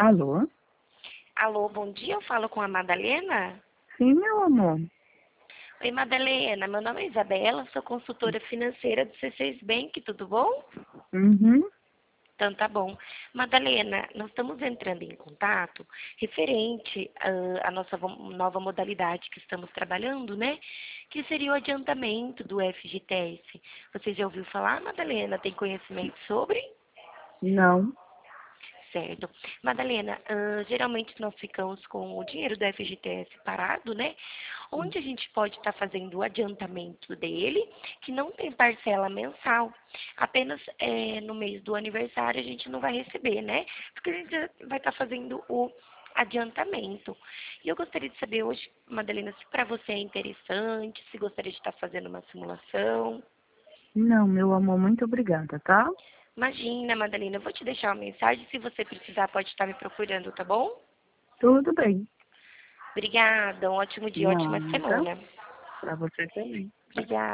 Alô? Alô, bom dia, eu falo com a Madalena. Sim, meu amor. Oi, Madalena, meu nome é Isabela, sou consultora financeira do C6 Bank, tudo bom? Uhum. Então tá bom. Madalena, nós estamos entrando em contato referente à nossa nova modalidade que estamos trabalhando, né? Que seria o adiantamento do FGTS. Você já ouviu falar, Madalena? Tem conhecimento sobre? Não. Certo. Madalena, geralmente nós ficamos com o dinheiro do FGTS parado, né? Onde a gente pode estar fazendo o adiantamento dele, que não tem parcela mensal. Apenas no mês do aniversário a gente não vai receber, né? Porque a gente já vai estar fazendo o adiantamento. E eu gostaria de saber hoje, Madalena, se para você é interessante, se gostaria de estar fazendo uma simulação. Não, meu amor, muito obrigada, tá? Imagina, Madalena, eu vou te deixar uma mensagem. Se você precisar, pode estar me procurando, tá bom? Tudo bem. Obrigada, um ótimo dia, ótima Nada. semana. Pra você também. Obrigada.